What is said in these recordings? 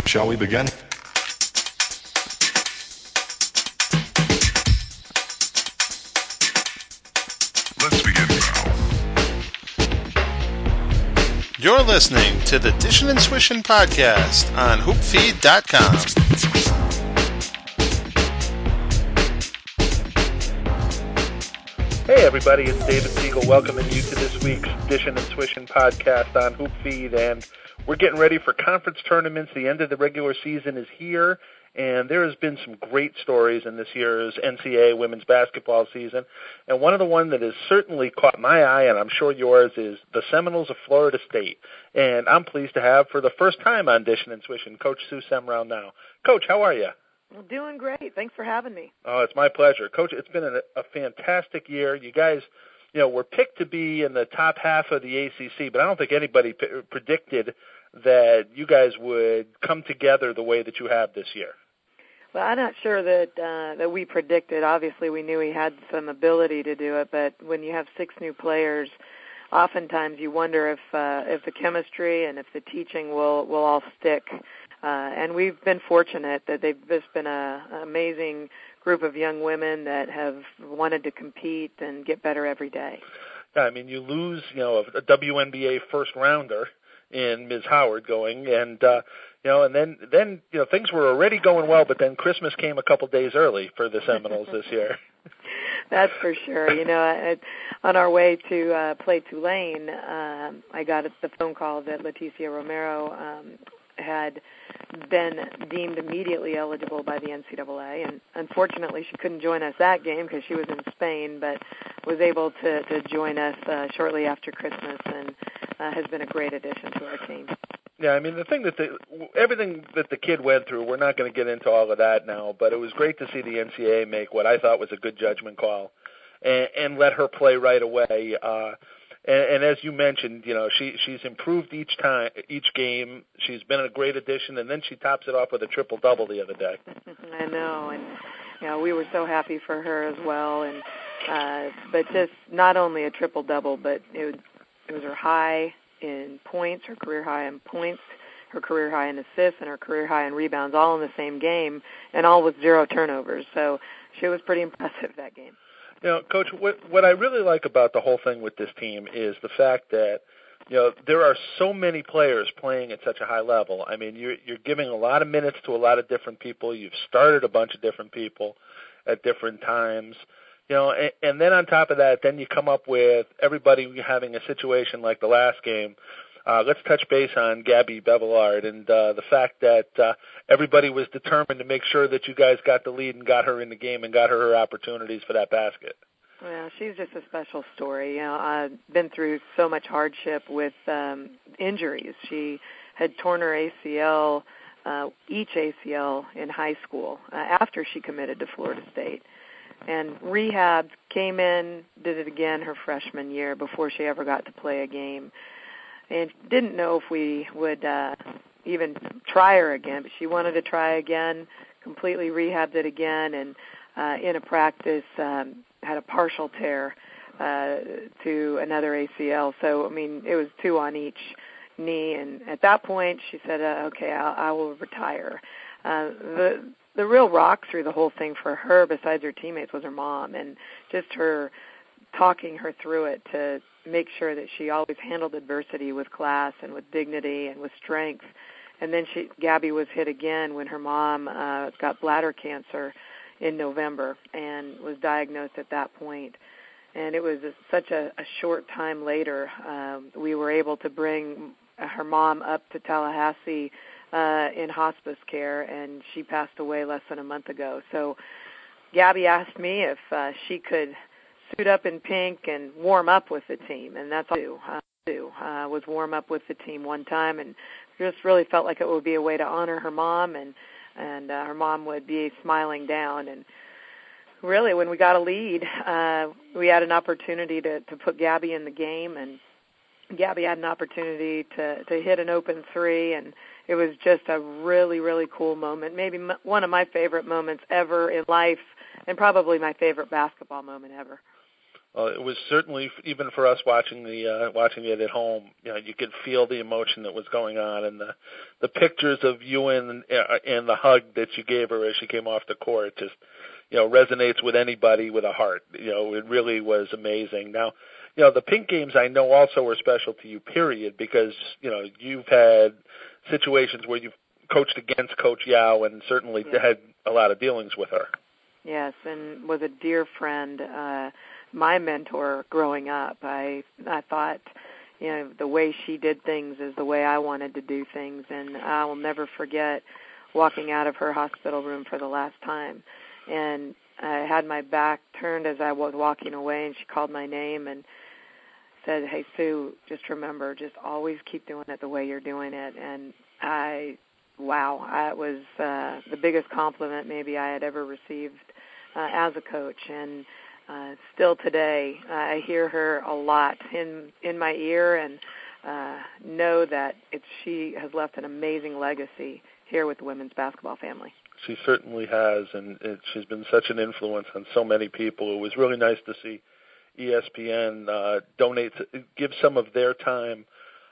Shall we begin? Let's begin now. You're listening to the Dishin' and Swishin' podcast on hoopfeed.com. Hey everybody, it's David Siegel welcoming you to this week's Dishin' and Swishin' podcast on Hoopfeed, and we're getting ready for conference tournaments. The end of the regular season is here, and there has been some great stories in this year's NCAA women's basketball season. And one of the ones that has certainly caught my eye, and I'm sure yours, is the Seminoles of Florida State. And I'm pleased to have, for the first time on Dishin' and Swishin', Coach Sue Semrau now. Coach, how are you? Well, doing great. Thanks for having me. Oh, it's my pleasure. Coach, it's been a fantastic year. You guys, were picked to be in the top half of the ACC, but I don't think anybody predicted that you guys would come together the way that you have this year. Well, I'm not sure that we predicted. Obviously, we knew he had some ability to do it, but when you have 6 new players, oftentimes you wonder if the chemistry and if the teaching will all stick. And we've been fortunate that they've just been an amazing group of young women that have wanted to compete and get better every day. Yeah, I mean, you lose, a WNBA first rounder in Ms. Howard going, and and then things were already going well, but then Christmas came a couple days early for the Seminoles this year. That's for sure. On our way to play Tulane, I got the phone call that Leticia Romero had been deemed immediately eligible by the NCAA, and unfortunately she couldn't join us that game because she was in Spain, but was able to join us shortly after Christmas, and has been a great addition to our team. Yeah, I mean, the thing that everything that the kid went through, we're not going to get into all of that now, but it was great to see the NCAA make what I thought was a good judgment call and let her play right away. And as you mentioned, she's improved each game. She's been a great addition, and then she tops it off with a triple-double the other day. I know, and we were so happy for her as well. And but just not only a triple-double, but it was her high in points, her career high in points, her career high in assists, and her career high in rebounds, all in the same game, and all with 0 turnovers. So she was pretty impressive that game. Coach, what I really like about the whole thing with this team is the fact that, there are so many players playing at such a high level. I mean, you're giving a lot of minutes to a lot of different people. You've started a bunch of different people at different times. And then on top of that, then you come up with everybody having a situation like the last game. Let's touch base on Gabby Bevillard and the fact that everybody was determined to make sure that you guys got the lead and got her in the game and got her opportunities for that basket. Well, she's just a special story. I've been through so much hardship with injuries. She had torn her ACL, each ACL in high school after she committed to Florida State. And rehabbed, came in, did it again her freshman year before she ever got to play a game. And didn't know if we would even try her again, but she wanted to try again, completely rehabbed it again, and in a practice had a partial tear to another ACL. So, I mean, it was 2 on each knee, and at that point she said, okay, I will retire. The real rock through the whole thing for her, besides her teammates, was her mom, and just her talking her through it to make sure that she always handled adversity with class and with dignity and with strength. And then Gabby was hit again when her mom got bladder cancer in November and was diagnosed at that point. And it was such a short time later, we were able to bring her mom up to Tallahassee in hospice care, and she passed away less than a month ago. So Gabby asked me if she could suit up in pink and warm up with the team, and that's all I do. Was warm up with the team one time, and just really felt like it would be a way to honor her mom, and her mom would be smiling down. And really, when we got a lead, we had an opportunity to put Gabby in the game, and Gabby had an opportunity to hit an open 3, and it was just a really, really cool moment, maybe one of my favorite moments ever in life, and probably my favorite basketball moment ever. It was certainly, even for us watching it at home, you could feel the emotion that was going on, and the pictures of you and the hug that you gave her as she came off the court just, resonates with anybody with a heart. It really was amazing. Now, the pink games I know also were special to you, period, because, you've had situations where you've coached against Coach Yao and certainly had a lot of dealings with her. Yes, and was a dear friend, my mentor growing up. I thought, the way she did things is the way I wanted to do things, and I will never forget walking out of her hospital room for the last time. And I had my back turned as I was walking away, and she called my name and said, "Hey, Sue, just remember, just always keep doing it the way you're doing it." And it was the biggest compliment maybe I had ever received as a coach. And still today, I hear her a lot in my ear, and know that she has left an amazing legacy here with the women's basketball family. She certainly has, and she's been such an influence on so many people. It was really nice to see ESPN give some of their time,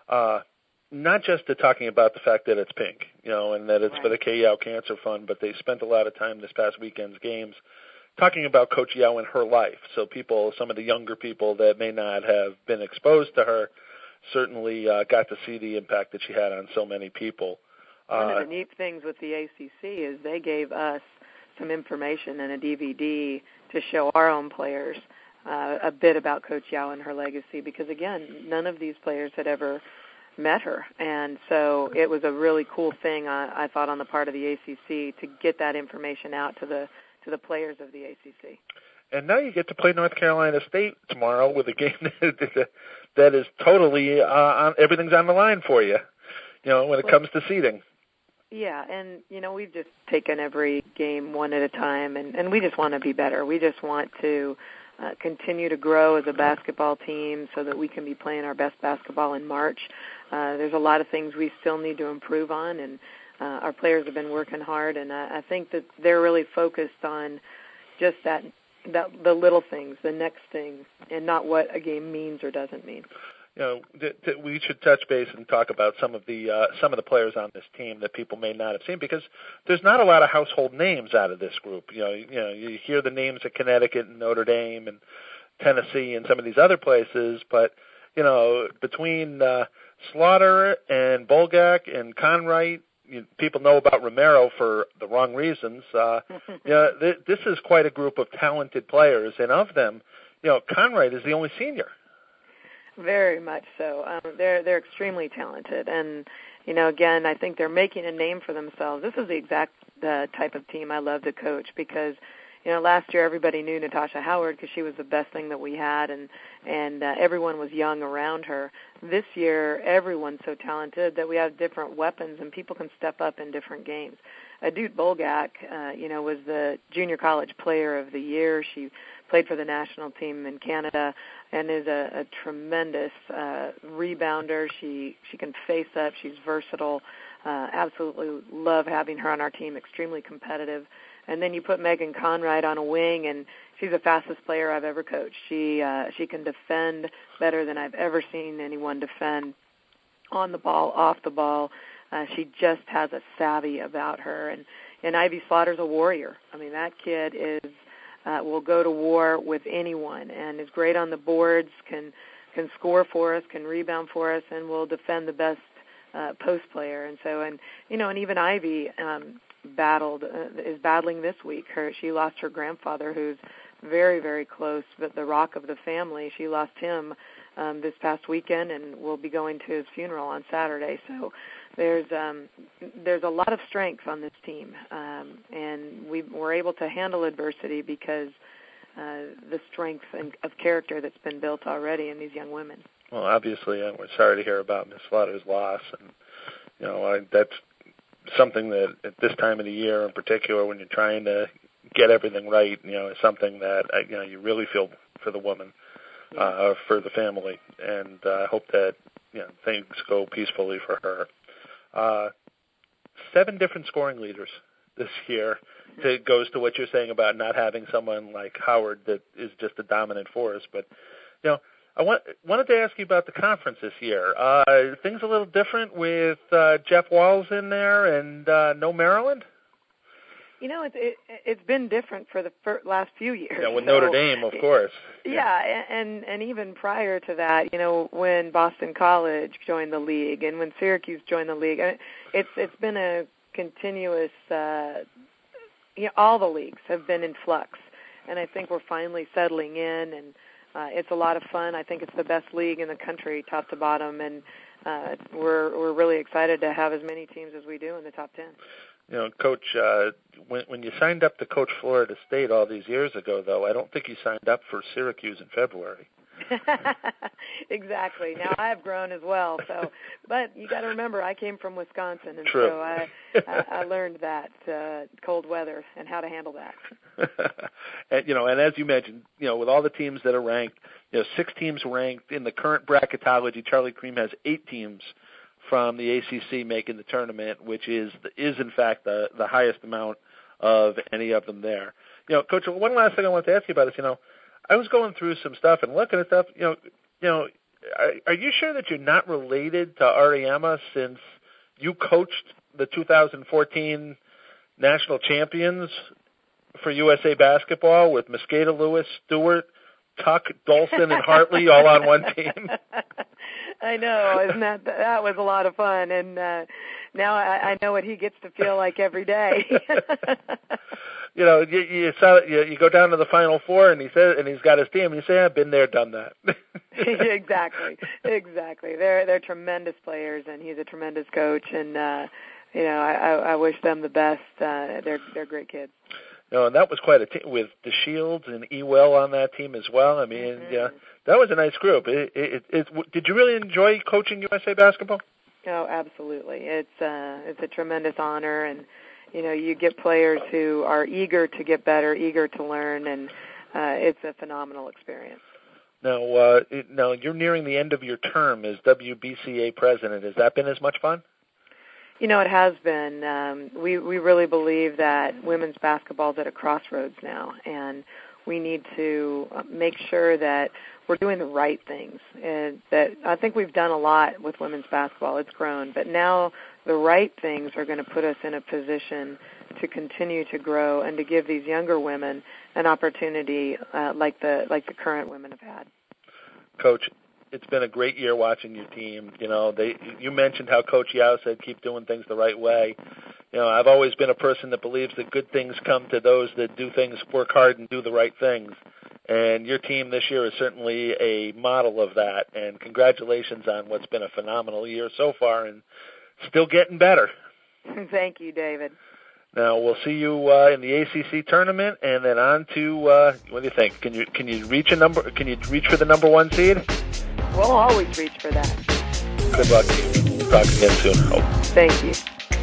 not just to talking about the fact that it's pink, and that it's for the Kay Yow Cancer Fund, but they spent a lot of time this past weekend's games talking about Coach Yao and her life. So some of the younger people that may not have been exposed to her, certainly got to see the impact that she had on so many people. One of the neat things with the ACC is they gave us some information and a DVD to show our own players a bit about Coach Yao and her legacy, because, again, none of these players had ever met her. And so it was a really cool thing, I thought, on the part of the ACC to get that information out to the players of the ACC. And now you get to play North Carolina State tomorrow with a game that is totally everything's on the line for you, when it comes to seeding. Yeah, and, we've just taken every game one at a time, and we just want to be better. We just want to continue to grow as a basketball team so that we can be playing our best basketball in March. There's a lot of things we still need to improve on, and our players have been working hard, and I think that they're really focused on just the little things, the next thing, and not what a game means or doesn't mean. We should touch base and talk about some of the players on this team that people may not have seen, because there's not a lot of household names out of this group. You hear the names of Connecticut and Notre Dame and Tennessee and some of these other places, but between Slaughter and Bolgak and Conright, people know about Romero for the wrong reasons. This is quite a group of talented players, and of them, Conright is the only senior. Very much so. They're extremely talented, and again, I think they're making a name for themselves. This is the exact type of team I love to coach, because last year everybody knew Natasha Howard because she was the best thing that we had, and everyone was young around her. This year, everyone's so talented that we have different weapons, and people can step up in different games. Adut Bolgak, was the Junior College Player of the Year. She played for the national team in Canada and is a tremendous rebounder. She can face up. She's versatile. Absolutely love having her on our team, extremely competitive. And then you put Megan Conright on a wing, and she's the fastest player I've ever coached. She can defend better than I've ever seen anyone defend on the ball, off the ball. She just has a savvy about her. And Ivy Slaughter's a warrior. I mean, that kid will go to war with anyone and is great on the boards, can score for us, can rebound for us, and will defend the best post player. And so, and even Ivy is battling this week. She lost her grandfather, who's very, very close, but the rock of the family. She lost him this past weekend, and will be going to his funeral on Saturday. So there's a lot of strength on this team, and we're able to handle adversity because the strength of character that's been built already in these young women. Well, obviously, we're sorry to hear about Miss Slaughter's loss, and that's something that at this time of the year in particular, when you're trying to get everything right, is something that you really feel for the woman, for the family, and I hope that things go peacefully for her. 7 different scoring leaders this year. It goes to what you're saying about not having someone like Howard that is just a dominant force. But, I wanted to ask you about the conference this year. Things a little different with Jeff Walz in there and no Maryland? It's been different for the last few years. Yeah, with Notre Dame, of course. Yeah, and even prior to that, when Boston College joined the league and when Syracuse joined the league, it's been a continuous. All the leagues have been in flux, and I think we're finally settling in, and it's a lot of fun. I think it's the best league in the country, top to bottom, and we're really excited to have as many teams as we do in the top 10. Coach, when you signed up to coach Florida State all these years ago, though, I don't think you signed up for Syracuse in February. Exactly. Now I've grown as well. But you got to remember, I came from Wisconsin, and True. So I learned that cold weather and how to handle that. And as you mentioned, with all the teams that are ranked, 6 teams ranked in the current bracketology. Charlie Creme has 8 teams from the ACC making the tournament, which is in fact the highest amount of any of them there. Coach, one last thing I want to ask you about is, I was going through some stuff and looking at stuff. Are you sure that you're not related to Ariema since you coached the 2014 national champions for USA Basketball with Mosqueda, Lewis, Stewart, Tuck, Dolson, and Hartley all on one team? I know, isn't that was a lot of fun, and now I know what he gets to feel like every day. You go down to the Final Four, and he's got his team, and you say, "I've been there, done that." Exactly. They're tremendous players, and he's a tremendous coach, and I wish them the best. They're great kids. And that was quite a team with DeShields and Ewell on that team as well. I mean, that was a nice group. Did you really enjoy coaching USA Basketball? Oh, absolutely. It's a tremendous honor, and you get players who are eager to get better, eager to learn, and it's a phenomenal experience. Now you're nearing the end of your term as WBCA president. Has that been as much fun? It has been. We really believe that women's basketball is at a crossroads now, and we need to make sure that we're doing the right things. And that I think we've done a lot with women's basketball. It's grown, but now the right things are going to put us in a position to continue to grow and to give these younger women an opportunity like the current women have had. Coach, it's been a great year watching your team. You mentioned how Coach Yao said keep doing things the right way. I've always been a person that believes that good things come to those that do things, work hard, and do the right things. And your team this year is certainly a model of that. And congratulations on what's been a phenomenal year so far and still getting better. Thank you, David. Now, we'll see you in the ACC tournament, and then on to, what do you think? Can you reach for the number 1 seed? We'll always reach for that. Good luck to you. We'll talk again soon. Thank you.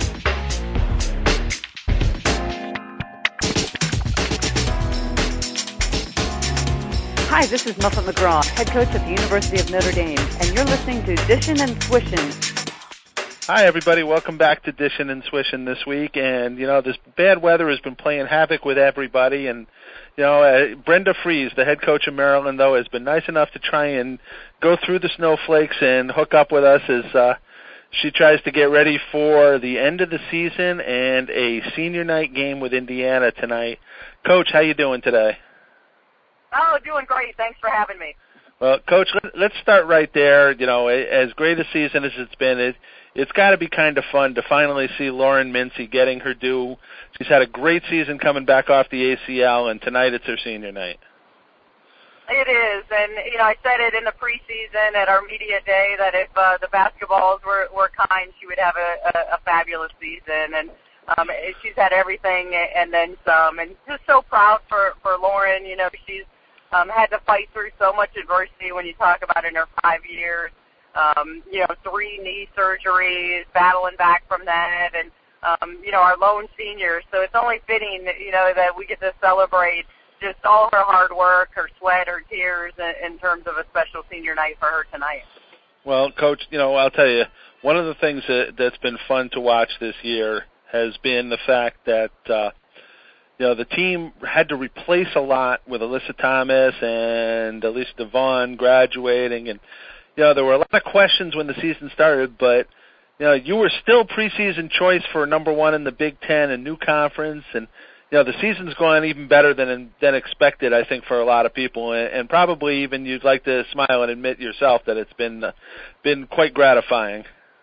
Hi, this is Muffet McGraw, head coach at the University of Notre Dame, and you're listening to Dishin' and Swishin'. Hi, everybody. Welcome back to Dishin' and Swishin' this week. And, this bad weather has been playing havoc with everybody. And, Brenda Fries, the head coach of Maryland, though, has been nice enough to try and go through the snowflakes and hook up with us as she tries to get ready for the end of the season and a senior night game with Indiana tonight. Coach, how you doing today? Oh, doing great. Thanks for having me. Well, Coach, let's start right there. As great a season as it's been, it's got to be kind of fun to finally see Lauren Mincy getting her due. She's had a great season coming back off the ACL, and tonight it's her senior night. It is, and I said it in the preseason at our media day that if the basketballs were kind, she would have a fabulous season, and she's had everything and then some, and just so proud for Lauren. She's had to fight through so much adversity when you talk about in her 5 years. 3 knee surgeries, battling back from that, and, our lone senior. So it's only fitting, that we get to celebrate just all her hard work, her sweat, her tears in terms of a special senior night for her tonight. Well, Coach, I'll tell you, one of the things that's been fun to watch this year has been the fact that the team had to replace a lot with Alyssa Thomas and Elise Devon graduating, and there were a lot of questions when the season started, but you were still preseason choice for number one in the Big Ten and new conference, and the season's going even better than expected, I think, for a lot of people, and probably even you'd like to smile and admit yourself that it's been quite gratifying.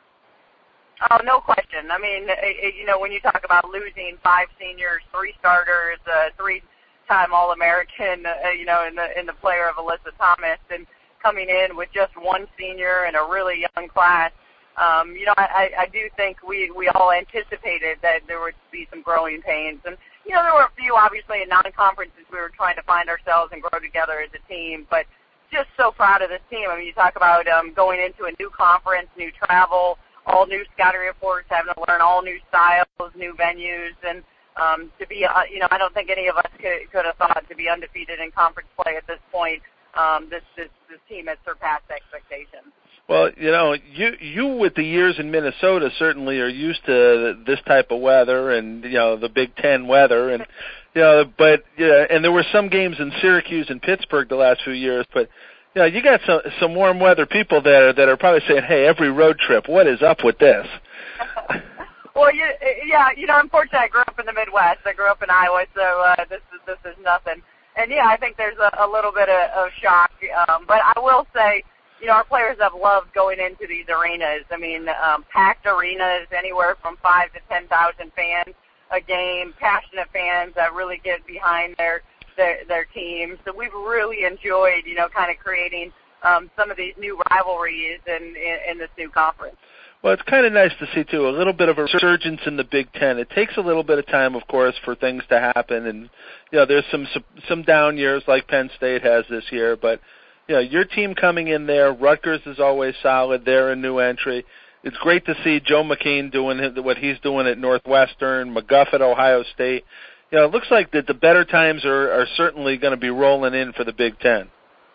Oh, no question. I mean, when you talk about losing 5 seniors, 3 starters, 3-time All-American, in the player of Alyssa Thomas, and coming in with just 1 senior and a really young class, I do think we all anticipated that there would be some growing pains. And, there were a few, obviously, in non-conferences we were trying to find ourselves and grow together as a team. But just so proud of this team. I mean, you talk about going into a new conference, new travel, all new scouting reports, having to learn all new styles, new venues. And to be, I don't think any of us could have thought to be undefeated in conference play at this point. This team has surpassed expectations. Well, you with the years in Minnesota certainly are used to this type of weather and the Big Ten weather, and and there were some games in Syracuse and Pittsburgh the last few years, but you got some warm weather people that are probably saying, hey, every road trip, what is up with this? Well, unfortunately, I grew up in the Midwest. I grew up in Iowa, so this is nothing. And I think there's a little bit of shock, but I will say, our players have loved going into these arenas. I mean, packed arenas, anywhere from 5,000 to 10,000 fans a game, passionate fans that really get behind their teams. So we've really enjoyed, kind of creating some of these new rivalries in this new conference. Well, it's kind of nice to see, too, a little bit of a resurgence in the Big Ten. It takes a little bit of time, of course, for things to happen. And, there's some down years like Penn State has this year, but your team coming in there, Rutgers is always solid. They're a new entry. It's great to see Joe McCain doing what he's doing at Northwestern, McGuff at Ohio State. It looks like that the better times are certainly going to be rolling in for the Big Ten.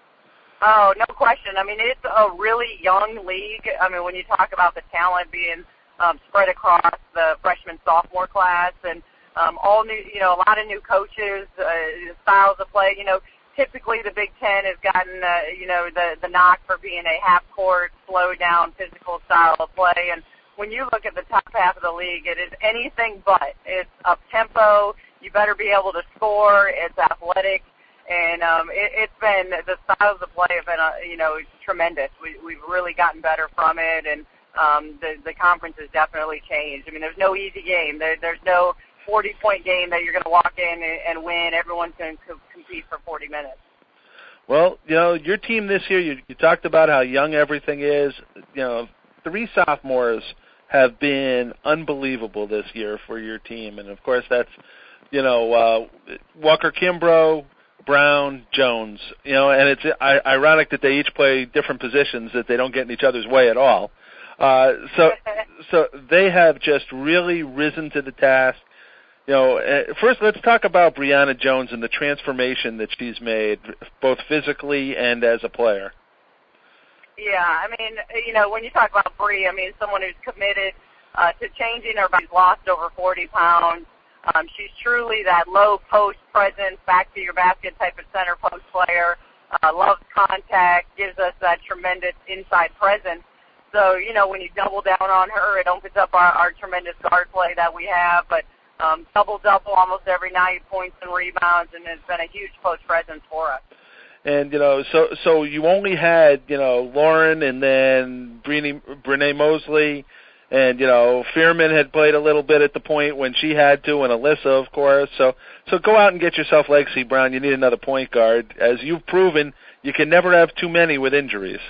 Oh, no question. I mean, it's a really young league. I mean, when you talk about the talent being spread across the freshman-sophomore class and all new, a lot of new coaches, styles of play, typically the Big Ten has gotten, the knock for being a half-court, slow-down, physical style of play. And when you look at the top half of the league, it is anything but. It's up-tempo. You better be able to score. It's athletic. And it's been, the styles of play have been, tremendous. We've really gotten better from it, and the conference has definitely changed. I mean, there's no easy game. There's no 40-point game that you're going to walk in and win. Everyone's going to compete for 40 minutes. Well, your team this year, you talked about how young everything is. 3 sophomores have been unbelievable this year for your team. And, of course, that's, Walker Kimbrough, Brown, Jones. And it's ironic that they each play different positions, that they don't get in each other's way at all. So they have just really risen to the task. First, let's talk about Brianna Jones and the transformation that she's made, both physically and as a player. Yeah, I mean, when you talk about Bri, I mean, someone who's committed to changing her body, lost over 40 pounds. She's truly that low post presence, back to your basket type of center post player, loves contact, gives us that tremendous inside presence. So, when you double down on her, it opens up our tremendous guard play that we have, but double-double almost every night, points and rebounds, and it's been a huge post presence for us. And, so you only had, Lauren and then Brene Mosley, and, Fearman had played a little bit at the point when she had to, and Alyssa, of course. So go out and get yourself Lexi Brown. You need another point guard. As you've proven, you can never have too many with injuries.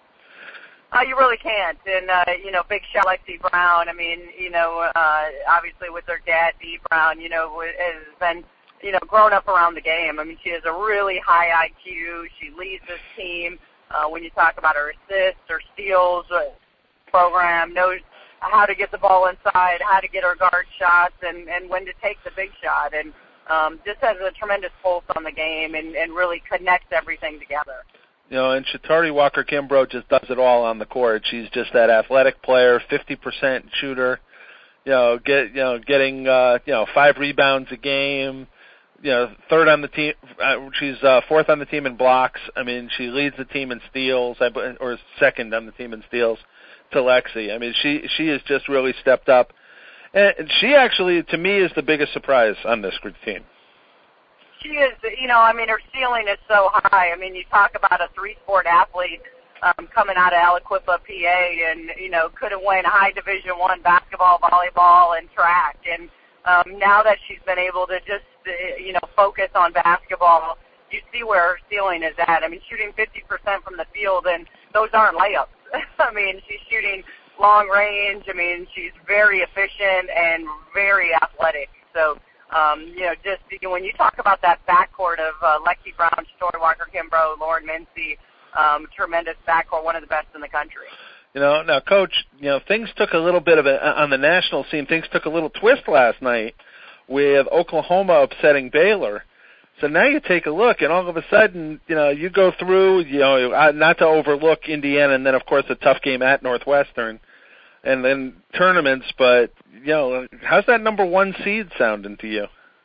You really can't. And, big shot Lexi Brown. I mean, obviously with her dad, Dee Brown, has been, grown up around the game. I mean, she has a really high IQ. She leads this team. When you talk about her assists, her steals program, knows how to get the ball inside, how to get her guard shots, and when to take the big shot. And just has a tremendous pulse on the game and really connects everything together. And Shatari Walker Kimbrough just does it all on the court. She's just that athletic player, 50% shooter. getting 5 rebounds a game. Third on the team. She's fourth on the team in blocks. I mean, she leads the team in steals, or second on the team in steals to Lexi. I mean, she has just really stepped up, and she actually, to me, is the biggest surprise on this group team. She is, I mean, her ceiling is so high. I mean, you talk about a 3-sport athlete coming out of Aliquippa, PA, and, couldn't win high Division I basketball, volleyball, and track. And now that she's been able to just, focus on basketball, you see where her ceiling is at. I mean, shooting 50% from the field, and those aren't layups. I mean, she's shooting long range. I mean, she's very efficient and very athletic. So, just when you talk about that backcourt of Lexi Brown, Tori Walker-Kimbrough, Lauren Mincy, tremendous backcourt, one of the best in the country. Now, Coach, things took a little bit of on the national scene, things took a little twist last night with Oklahoma upsetting Baylor. So now you take a look, and all of a sudden, you go through, not to overlook Indiana, and then, of course, a tough game at Northwestern, and then tournaments, but, how's that number 1 seed sounding to you?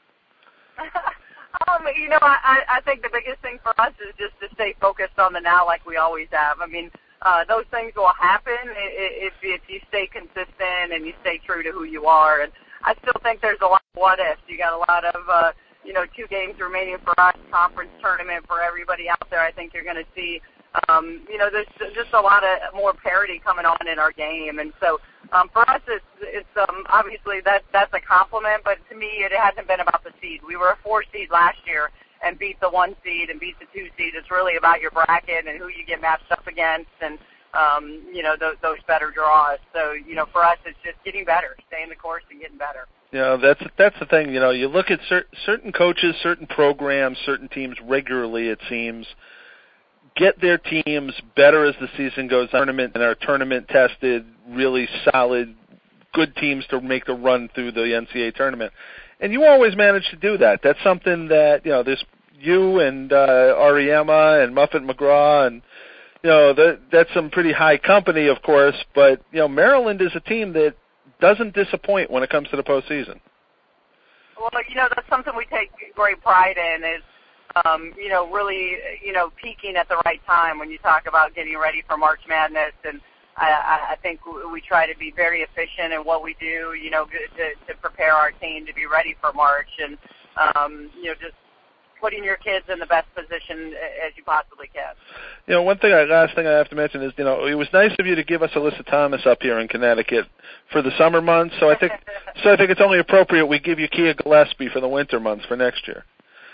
I think the biggest thing for us is just to stay focused on the now like we always have. I mean, those things will happen if you stay consistent and you stay true to who you are. And I still think there's a lot of what-ifs. You got a lot of, 2 games remaining for us, conference tournament for everybody out there. I think you're going to see, there's just a lot of more parity coming on in our game. And so for us, it's obviously that's a compliment, but to me, it hasn't been about the seed. We were a 4 seed last year and beat the 1 seed and beat the 2 seed. It's really about your bracket and who you get matched up against and, those better draws. So, for us, it's just getting better, staying the course and getting better. That's the thing. You look at certain coaches, certain programs, certain teams regularly, it seems, get their teams better as the season goes on, and are tournament-tested, really solid, good teams to make the run through the NCAA tournament. And you always manage to do that. That's something that, there's you and Ariema and Muffet McGraw, and, that's some pretty high company, of course, but, Maryland is a team that doesn't disappoint when it comes to the postseason. Well, that's something we take great pride in is, really, peaking at the right time when you talk about getting ready for March Madness. And I think we try to be very efficient in what we do, to prepare our team to be ready for March and, just putting your kids in the best position as you possibly can. Last thing I have to mention is, it was nice of you to give us Alyssa Thomas up here in Connecticut for the summer months. So I think it's only appropriate we give you Kia Gillespie for the winter months for next year.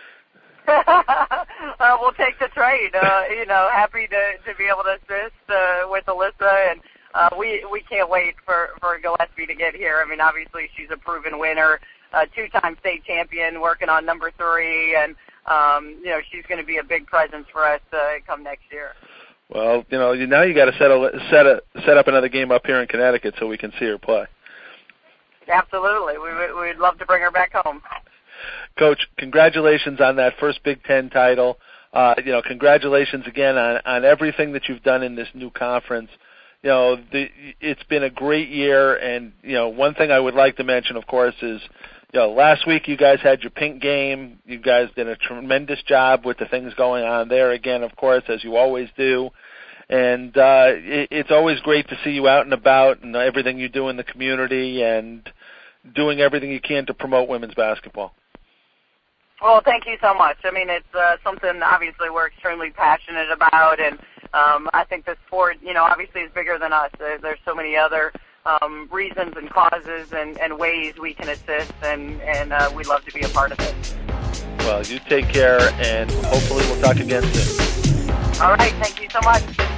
We'll take the trade. Happy to be able to assist with Alyssa, and we can't wait for Gillespie to get here. I mean, obviously she's a proven winner, 2-time state champion, working on number 3, and she's going to be a big presence for us come next year. Well, now you got to set up another game up here in Connecticut so we can see her play. Absolutely, we'd love to bring her back home. Coach, congratulations on that first Big Ten title. Congratulations again on everything that you've done in this new conference. It's been a great year, and one thing I would like to mention, of course, is last week you guys had your pink game. You guys did a tremendous job with the things going on there. Again, of course, as you always do. And it's always great to see you out and about and everything you do in the community and doing everything you can to promote women's basketball. Well, thank you so much. I mean, it's something obviously we're extremely passionate about, and I think the sport, obviously is bigger than us. There's so many other reasons and causes and ways we can assist, and we'd love to be a part of it. Well, you take care, and hopefully we'll talk again soon. All right. Thank you so much.